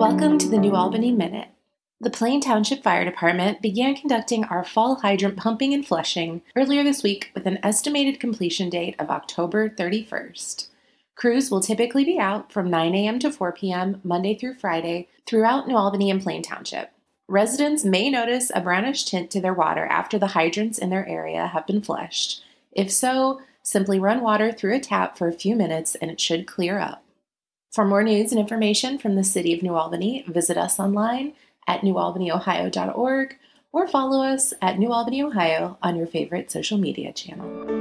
Welcome to the New Albany Minute. The Plain Township Fire Department began conducting our fall hydrant pumping and flushing earlier this week with an estimated completion date of October 31st. Crews will typically be out from 9 a.m. to 4 p.m. Monday through Friday throughout New Albany and Plain Township. Residents may notice a brownish tint to their water after the hydrants in their area have been flushed. If so, simply run water through a tap for a few minutes and it should clear up. For more news and information from the City of New Albany, visit us online at newalbanyohio.org or follow us at New Albany, Ohio on your favorite social media channel.